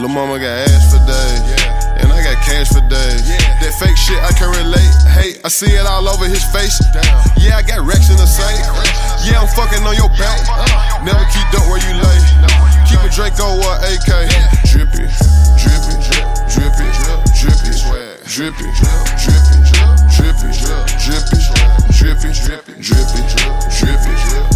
Lil' mama got ass for days, and I got cash for days. That fake shit I can relate. Hey, I see it all over his face. Yeah, I got racks in the safe. Yeah, I'm fucking on your back. Never keep dope where you lay. Keep a Draco or AK. Drippy, drippy, drippy, drippy, drippy, drippy, drippy, drippy, drippy, drippy, drippy, drippy, drippy,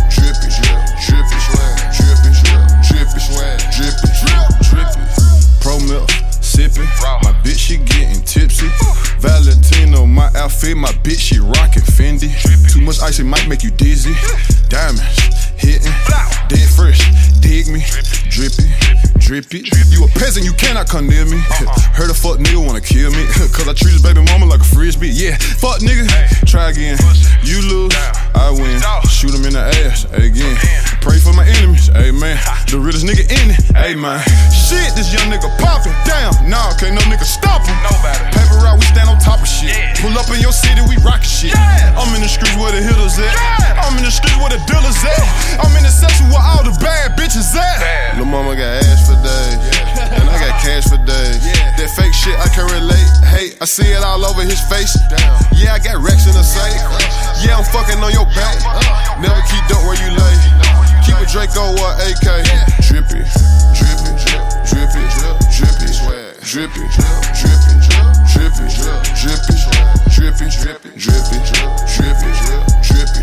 drippy. Pro milk, sippin'. My bitch, she getting tipsy. Valentino, my outfit, my bitch, she rockin' Fendi. Too much ice, it might make you dizzy. Diamonds, hitting, dead fresh, dig me. Drippy, drippy. You a peasant, you cannot come near me. Heard a fuck nigga wanna kill me. Cause I treat his baby mama like a frisbee. Yeah, fuck nigga, try again. You lose, I win. Shoot him in the ass, again. Pray for my enemies, amen. The realest nigga in it, amen. Shit, this young nigga poppin', damn. Nah, can't no nigga stop him. Paper route, we stand on top of shit. Pull up in your city, we rockin' shit. I'm in the streets where the hitters at. I'm in the streets where the dealers at. I'm in the section where all the bad bitches at. Lil' mama got ass for days, and I got cash for days. That fake shit I can relate. Hey, I see it all over his face. Yeah, I got racks in the safe. Yeah, I'm fucking on your back. Never keep dope where you lay. Keep a Draco or AK. Drippy, drippy, drippy, drippy, drippy, drippy, drippy, drippy, drippy, drippy, drippy, drippy, drippy, drippy, drippy,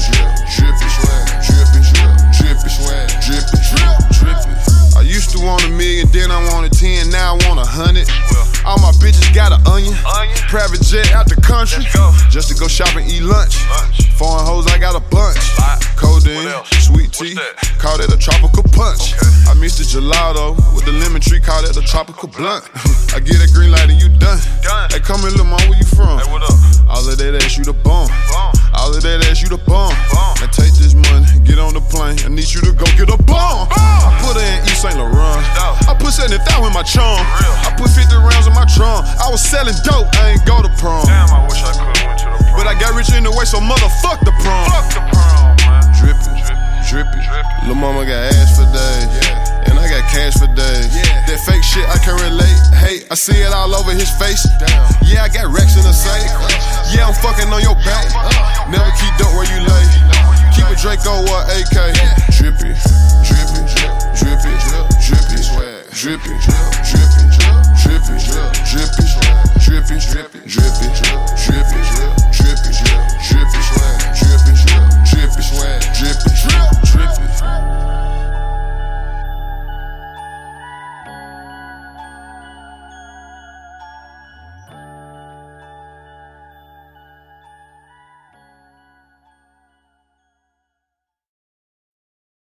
drippy, drippy. I used to want $1 million, then I wanted 10, now I want 100. All my bitches got an onion. Private jet out the country. Just to go shop and eat lunch. Foreign hoes, I got a bunch. Codeine, sweet tea, call that a tropical punch. I mixed the gelato with the lemon tree, call that a tropical blunt. I get a green light and you done. Hey, come here, little mom, where you from? All of that ass, you the bomb. All of that ass, you the bomb. Now take this money, get on the plane. I need you to go get a bomb. I put her in East St. Laurent. I put 70,000 in my chum. I put 50 rounds in my drum. I was selling dope, I ain't go to prom. Damn, I wish I could've went to the prom. But I got rich in the way, so motherfuck the prom. Fuck the prom, man. Drippy, drippy. Lil' mama got ass for days, and I got cash for days. That fake shit I can relate. Hey, I see it all over his face. Yeah, I got racks in the safe. Yeah, I'm fucking on your back. Never keep dope where you lay. Keep a Draco or AK. Drippy, drippy, drippy, drippy, drippy, drippy, drippy.